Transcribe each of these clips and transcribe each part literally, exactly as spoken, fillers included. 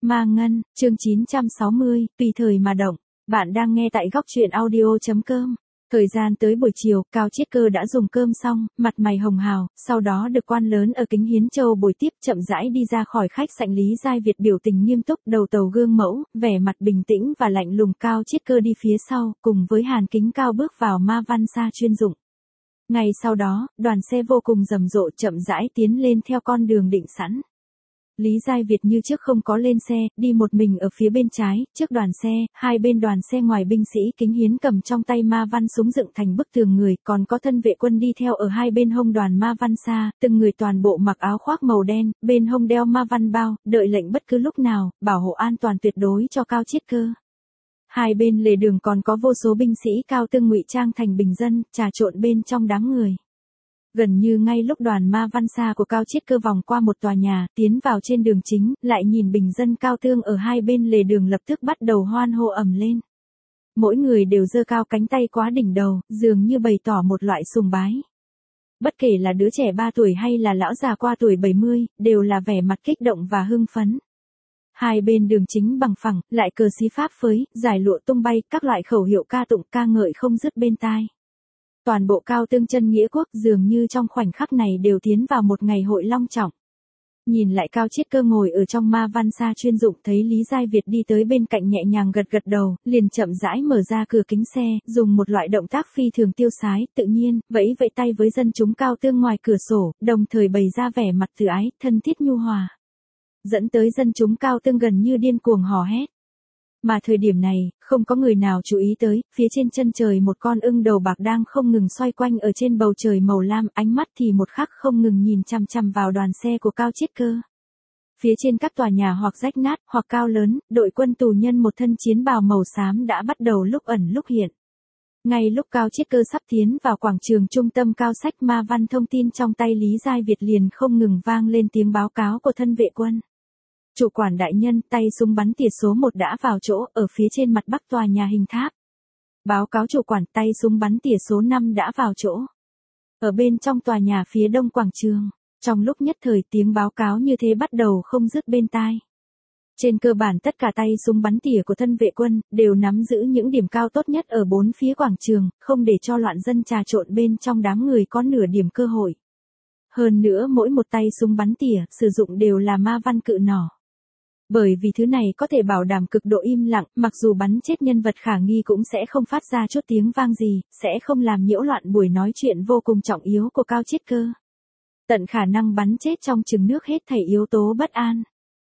Ma Ngân, chương chín trăm sáu mươi, tùy thời mà động. Bạn đang nghe tại góc truyện audio chấm com. Thời gian tới buổi chiều, Cao Chiết Cơ đã dùng cơm xong, mặt mày hồng hào, sau đó được quan lớn ở Kính Hiến Châu bồi tiếp chậm rãi đi ra khỏi khách sạn. Lý Giai Việt biểu tình nghiêm túc, đầu tàu gương mẫu, vẻ mặt bình tĩnh và lạnh lùng. Cao Chiết Cơ đi phía sau, cùng với Hàn Kính Cao bước vào Ma Văn Sa chuyên dụng. Ngay sau đó, đoàn xe vô cùng rầm rộ chậm rãi tiến lên theo con đường định sẵn. Lý Giai Việt như trước không có lên xe, đi một mình ở phía bên trái, trước đoàn xe, hai bên đoàn xe ngoài binh sĩ Kính Hiến cầm trong tay ma văn súng dựng thành bức tường người, còn có thân vệ quân đi theo ở hai bên hông đoàn Ma Văn Sa, từng người toàn bộ mặc áo khoác màu đen, bên hông đeo ma văn bao, đợi lệnh bất cứ lúc nào, bảo hộ an toàn tuyệt đối cho Cao Chiết Cơ. Hai bên lề đường còn có vô số binh sĩ cao tương ngụy trang thành bình dân, trà trộn bên trong đám người. Gần như ngay lúc đoàn Ma Văn Sa của Cao Chiết Cơ vòng qua một tòa nhà, tiến vào trên đường chính, lại nhìn bình dân cao tương ở hai bên lề đường lập tức bắt đầu hoan hô ầm lên. Mỗi người đều giơ cao cánh tay quá đỉnh đầu, dường như bày tỏ một loại sùng bái. Bất kể là đứa trẻ ba tuổi hay là lão già qua tuổi bảy mươi, đều là vẻ mặt kích động và hưng phấn. Hai bên đường chính bằng phẳng, lại cờ xí pháp phới, giải lụa tung bay, các loại khẩu hiệu ca tụng ca ngợi không dứt bên tai. Toàn bộ cao tương chân nghĩa quốc dường như trong khoảnh khắc này đều tiến vào một ngày hội long trọng. Nhìn lại Cao Chiết Cơ ngồi ở trong Ma Văn Sa chuyên dụng, thấy Lý Giai Việt đi tới bên cạnh nhẹ nhàng gật gật đầu, liền chậm rãi mở ra cửa kính xe, dùng một loại động tác phi thường tiêu sái, tự nhiên, vẫy vẫy tay với dân chúng cao tương ngoài cửa sổ, đồng thời bày ra vẻ mặt từ ái, thân thiết nhu hòa. Dẫn tới dân chúng cao tương gần như điên cuồng hò hét. Mà thời điểm này, không có người nào chú ý tới, phía trên chân trời một con ưng đầu bạc đang không ngừng xoay quanh ở trên bầu trời màu lam, ánh mắt thì một khắc không ngừng nhìn chằm chằm vào đoàn xe của Cao Chiết Cơ. Phía trên các tòa nhà hoặc rách nát, hoặc cao lớn, đội quân tù nhân một thân chiến bào màu xám đã bắt đầu lúc ẩn lúc hiện. Ngay lúc Cao Chiết Cơ sắp tiến vào quảng trường trung tâm cao sách Ma Văn thông tin trong tay Lý Giai Việt liền không ngừng vang lên tiếng báo cáo của thân vệ quân. Chủ quản đại nhân, tay súng bắn tỉa số một đã vào chỗ, ở phía trên mặt bắc tòa nhà hình tháp. Báo cáo chủ quản, tay súng bắn tỉa số năm đã vào chỗ. Ở bên trong tòa nhà phía đông quảng trường, trong lúc nhất thời tiếng báo cáo như thế bắt đầu không dứt bên tai. Trên cơ bản tất cả tay súng bắn tỉa của thân vệ quân, đều nắm giữ những điểm cao tốt nhất ở bốn phía quảng trường, không để cho loạn dân trà trộn bên trong đám người có nửa điểm cơ hội. Hơn nữa mỗi một tay súng bắn tỉa, sử dụng đều là ma văn cự nỏ. Bởi vì thứ này có thể bảo đảm cực độ im lặng, mặc dù bắn chết nhân vật khả nghi cũng sẽ không phát ra chút tiếng vang gì, sẽ không làm nhiễu loạn buổi nói chuyện vô cùng trọng yếu của Cao Chiết Cơ. Tận khả năng bắn chết trong chừng nước hết thảy yếu tố bất an.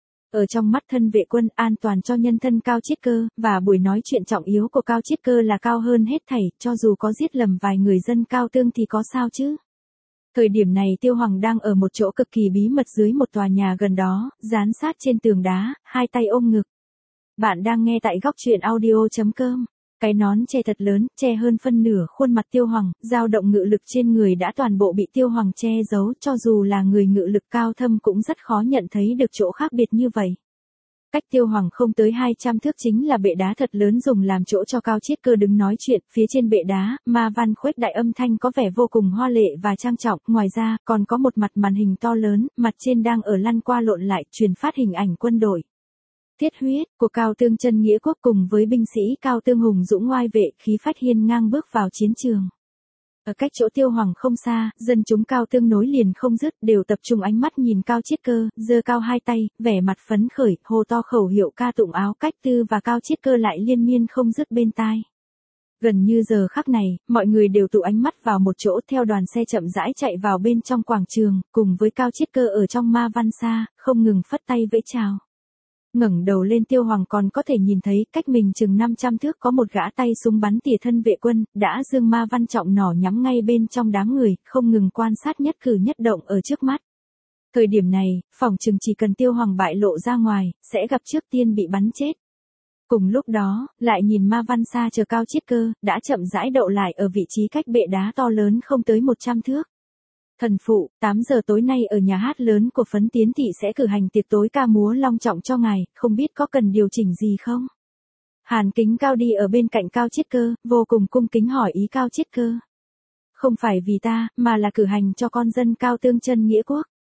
Ở trong mắt thân vệ quân, an toàn cho nhân thân Cao Chiết Cơ, và buổi nói chuyện trọng yếu của Cao Chiết Cơ là cao hơn hết thảy, cho dù có giết lầm vài người dân cao tương thì có sao chứ. Thời điểm này Tiêu Hoàng đang ở một chỗ cực kỳ bí mật dưới một tòa nhà gần đó, dán sát trên tường đá, hai tay ôm ngực. Bạn đang nghe tại góc truyện audio chấm com. Cái nón che thật lớn, che hơn phân nửa khuôn mặt Tiêu Hoàng, dao động ngự lực trên người đã toàn bộ bị Tiêu Hoàng che giấu, cho dù là người ngự lực cao thâm cũng rất khó nhận thấy được chỗ khác biệt như vậy. Cách Tiêu Hoàng không tới hai trăm thước chính là bệ đá thật lớn dùng làm chỗ cho Cao Chiết Cơ đứng nói chuyện, phía trên bệ đá, ma văn khuếch đại âm thanh có vẻ vô cùng hoa lệ và trang trọng, ngoài ra, còn có một mặt màn hình to lớn, mặt trên đang ở lăn qua lộn lại, truyền phát hình ảnh quân đội. Thiết huyết của Cao Tương chân nghĩa quốc cùng với binh sĩ Cao Tương hùng dũng ngoai vệ, khí phách hiên ngang bước vào chiến trường. Ở cách chỗ Tiêu Hoàng không xa, dân chúng cao tương nối liền không dứt, đều tập trung ánh mắt nhìn Cao Chiết Cơ, giơ cao hai tay, vẻ mặt phấn khởi, hô to khẩu hiệu ca tụng áo cách tư và Cao Chiết Cơ lại liên miên không dứt bên tai. Gần như giờ khắc này, mọi người đều tụ ánh mắt vào một chỗ theo đoàn xe chậm rãi chạy vào bên trong quảng trường, cùng với Cao Chiết Cơ ở trong Ma Văn Sa, không ngừng phất tay vẫy chào. Ngẩng đầu lên Tiêu Hoàng còn có thể nhìn thấy cách mình chừng năm trăm thước có một gã tay súng bắn tỉa thân vệ quân, đã giương ma văn trọng nỏ nhắm ngay bên trong đám người, không ngừng quan sát nhất cử nhất động ở trước mắt. Thời điểm này, phỏng chừng chỉ cần Tiêu Hoàng bại lộ ra ngoài, sẽ gặp trước tiên bị bắn chết. Cùng lúc đó, lại nhìn Ma Văn Sa chờ Cao Chiết Cơ, đã chậm rãi đậu lại ở vị trí cách bệ đá to lớn không tới một trăm thước. Thần phụ, tám giờ tối nay ở nhà hát lớn của Phấn Tiến thị sẽ cử hành tiệc tối ca múa long trọng cho ngài, không biết có cần điều chỉnh gì không? Hàn Kính Cao đi ở bên cạnh Cao Chiết Cơ, vô cùng cung kính hỏi ý Cao Chiết Cơ. Không phải vì ta, mà là cử hành cho con dân Cao Tương chân nghĩa quốc.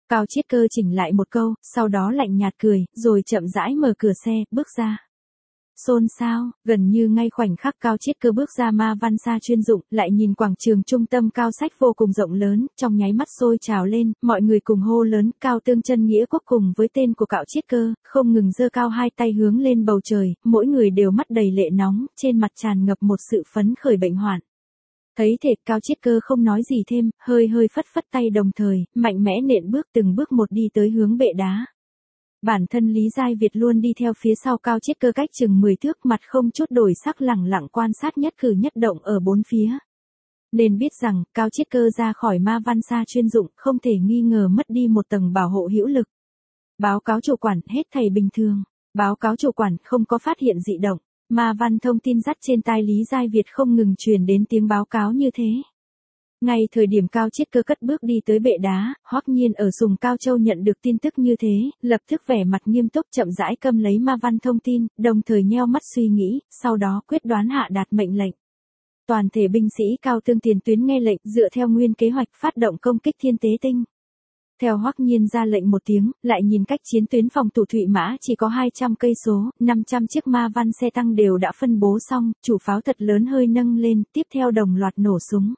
Cao Chiết Cơ chỉnh lại một câu, sau đó lạnh nhạt cười, rồi chậm rãi mở cửa xe, bước ra. Xôn xao, gần như ngay khoảnh khắc Cao Chiết Cơ bước ra ma văn xa chuyên dụng, lại nhìn quảng trường trung tâm cao sách vô cùng rộng lớn, trong nháy mắt sôi trào lên, mọi người cùng hô lớn, Cao Tương chân nghĩa quốc cùng với tên của Cao Chiết Cơ, không ngừng giơ cao hai tay hướng lên bầu trời, mỗi người đều mắt đầy lệ nóng, trên mặt tràn ngập một sự phấn khởi bệnh hoạn. Thấy thế, Cao Chiết Cơ không nói gì thêm, hơi hơi phất phất tay đồng thời, mạnh mẽ nện bước từng bước một đi tới hướng bệ đá. Bản thân Lý Giai Việt luôn đi theo phía sau Cao Chiết Cơ cách chừng mười thước, mặt không chút đổi sắc, lẳng lặng quan sát nhất cử nhất động ở bốn phía. Nên biết rằng, Cao Chiết Cơ ra khỏi ma văn xa chuyên dụng, không thể nghi ngờ mất đi một tầng bảo hộ hữu lực. Báo cáo chủ quản, hết thảy bình thường. Báo cáo chủ quản, không có phát hiện dị động. Ma văn thông tin dắt trên tai Lý Giai Việt không ngừng truyền đến tiếng báo cáo như thế. Ngay thời điểm Cao Chiết Cơ cất bước đi tới bệ đá, Hoắc Nhiên ở Sùng Cao Châu nhận được tin tức như thế, lập tức vẻ mặt nghiêm túc chậm rãi câm lấy ma văn thông tin, đồng thời nheo mắt suy nghĩ, sau đó quyết đoán hạ đạt mệnh lệnh. Toàn thể binh sĩ Cao Tương tiền tuyến nghe lệnh, dựa theo nguyên kế hoạch phát động công kích Thiên Tế Tinh. Theo Hoắc Nhiên ra lệnh một tiếng, lại nhìn cách chiến tuyến phòng thủ Thụy Mã chỉ có hai trăm cây số, năm trăm chiếc ma văn xe tăng đều đã phân bố xong, chủ pháo thật lớn hơi nâng lên, tiếp theo đồng loạt nổ súng.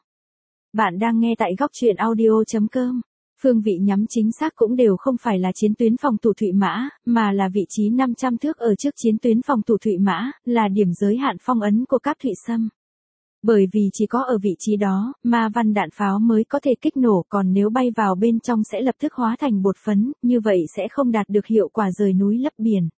Bạn đang nghe tại góc truyện audio chấm com. Phương vị nhắm chính xác cũng đều không phải là chiến tuyến phòng thủ Thụy Mã, mà là vị trí năm trăm thước ở trước chiến tuyến phòng thủ Thụy Mã, là điểm giới hạn phong ấn của các Thụy Sâm. Bởi vì chỉ có ở vị trí đó, ma văn đạn pháo mới có thể kích nổ, còn nếu bay vào bên trong sẽ lập tức hóa thành bột phấn, như vậy sẽ không đạt được hiệu quả rời núi lấp biển.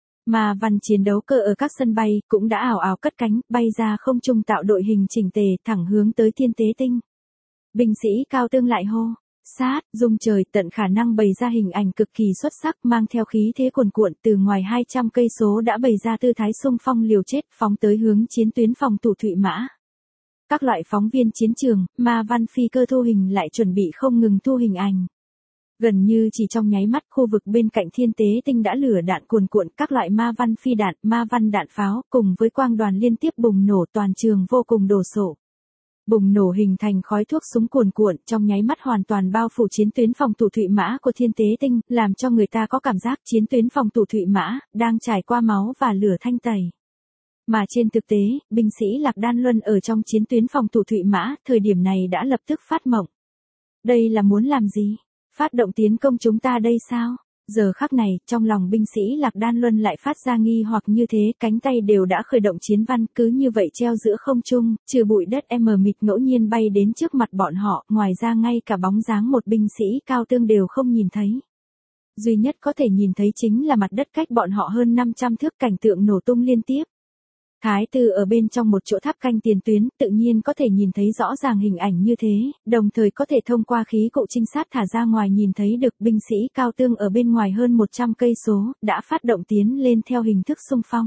Ma văn chiến đấu cơ ở các sân bay cũng đã ảo ảo cất cánh, bay ra không trung tạo đội hình chỉnh tề, thẳng hướng tới Thiên Tế Tinh. Binh sĩ Cao Tương lại hô, sát, dung trời, tận khả năng bày ra hình ảnh cực kỳ xuất sắc, mang theo khí thế cuồn cuộn, từ ngoài hai trăm cây số đã bày ra tư thái xung phong liều chết, phóng tới hướng chiến tuyến phòng thủ Thụy Mã. Các loại phóng viên chiến trường, ma văn phi cơ thu hình lại chuẩn bị không ngừng thu hình ảnh. Gần như chỉ trong nháy mắt, khu vực bên cạnh Thiên Tế Tinh đã lửa đạn cuồn cuộn, các loại ma văn phi đạn, ma văn đạn pháo, cùng với quang đoàn liên tiếp bùng nổ, toàn trường vô cùng đồ sộ. Bùng nổ hình thành khói thuốc súng cuồn cuộn, trong nháy mắt hoàn toàn bao phủ chiến tuyến phòng thủ Thụy Mã của Thiên Tế Tinh, làm cho người ta có cảm giác chiến tuyến phòng thủ Thụy Mã đang trải qua máu và lửa thanh tẩy. Mà trên thực tế, binh sĩ Lạc Đan Luân ở trong chiến tuyến phòng thủ Thụy Mã, thời điểm này đã lập tức phát mộng. Đây là muốn làm gì? Phát động tiến công chúng ta đây sao? Giờ khắc này, trong lòng binh sĩ Lạc Đan Luân lại phát ra nghi hoặc như thế, cánh tay đều đã khởi động chiến văn, cứ như vậy treo giữa không trung, trừ bụi đất mờ mịt ngẫu nhiên bay đến trước mặt bọn họ, ngoài ra ngay cả bóng dáng một binh sĩ Cao Tương đều không nhìn thấy. Duy nhất có thể nhìn thấy chính là mặt đất cách bọn họ hơn năm trăm thước, cảnh tượng nổ tung liên tiếp. Thái tử ở bên trong một chỗ tháp canh tiền tuyến, tự nhiên có thể nhìn thấy rõ ràng hình ảnh như thế, đồng thời có thể thông qua khí cụ trinh sát thả ra ngoài nhìn thấy được binh sĩ Cao Tương ở bên ngoài hơn một trăm cây số, đã phát động tiến lên theo hình thức xung phong.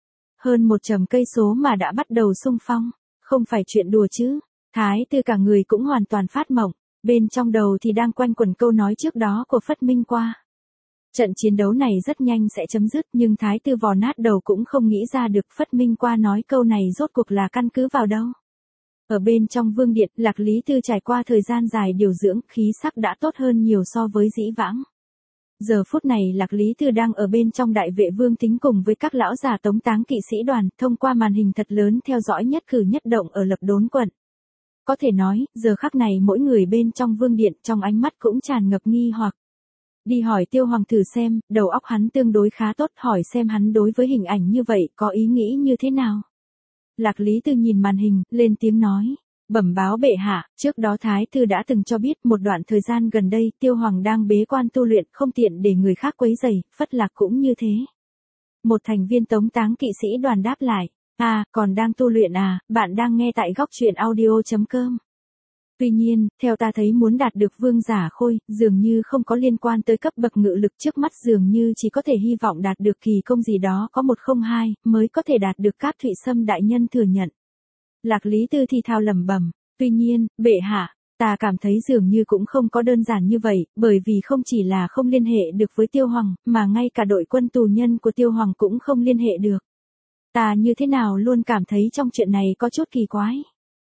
Hơn một trăm cây số mà đã bắt đầu xung phong, không phải chuyện đùa chứ. Thái tử cả người cũng hoàn toàn phát mộng, bên trong đầu thì đang quanh quẩn câu nói trước đó của Phất Minh Qua. Trận chiến đấu này rất nhanh sẽ chấm dứt, nhưng Thái tử vò nát đầu cũng không nghĩ ra được Phất Minh Qua nói câu này rốt cuộc là căn cứ vào đâu. Ở bên trong vương điện, Lạc Lý Tư trải qua thời gian dài điều dưỡng, khí sắc đã tốt hơn nhiều so với dĩ vãng. Giờ phút này Lạc Lý Tư đang ở bên trong đại vệ vương tính cùng với các lão già tống táng kỵ sĩ đoàn, thông qua màn hình thật lớn theo dõi nhất cử nhất động ở Lập Đốn quận. Có thể nói, giờ khắc này mỗi người bên trong vương điện trong ánh mắt cũng tràn ngập nghi hoặc. Đi hỏi Tiêu Hoàng thử xem, đầu óc hắn tương đối khá tốt, hỏi xem hắn đối với hình ảnh như vậy có ý nghĩ như thế nào. Lạc Lý Tư nhìn màn hình, lên tiếng nói, bẩm báo bệ hạ, trước đó Thái Thư đã từng cho biết một đoạn thời gian gần đây Tiêu Hoàng đang bế quan tu luyện, không tiện để người khác quấy rầy, Phất Lạc cũng như thế. Một thành viên tống táng kỵ sĩ đoàn đáp lại, à, còn đang tu luyện à, bạn đang nghe tại góc truyện audio chấm com. Tuy nhiên, theo ta thấy muốn đạt được vương giả khôi, dường như không có liên quan tới cấp bậc ngự lực, trước mắt dường như chỉ có thể hy vọng đạt được kỳ công gì đó có một không hai, mới có thể đạt được Cáp Thụy Sâm đại nhân thừa nhận. Lạc Lý Tư thì thào lẩm bẩm, tuy nhiên, bệ hạ, ta cảm thấy dường như cũng không có đơn giản như vậy, bởi vì không chỉ là không liên hệ được với Tiêu Hoàng, mà ngay cả đội quân tù nhân của Tiêu Hoàng cũng không liên hệ được. Ta như thế nào luôn cảm thấy trong chuyện này có chút kỳ quái.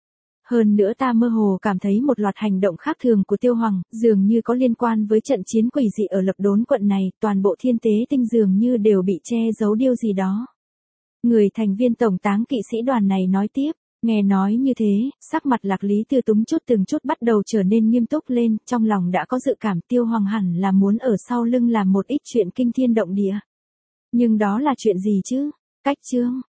Hơn nữa ta mơ hồ cảm thấy một loạt hành động khác thường của Tiêu Hoàng, dường như có liên quan với trận chiến quỷ dị ở Lập Đốn quận này, toàn bộ thiên tế tinh dường như đều bị che giấu điều gì đó. Người thành viên tổng táng kỵ sĩ đoàn này nói tiếp, nghe nói như thế, sắc mặt Lạc Lý Tư Túng chút từng chút bắt đầu trở nên nghiêm túc lên, trong lòng đã có dự cảm Tiêu Hoàng hẳn là muốn ở sau lưng làm một ít chuyện kinh thiên động địa. Nhưng đó là chuyện gì chứ? Cách chương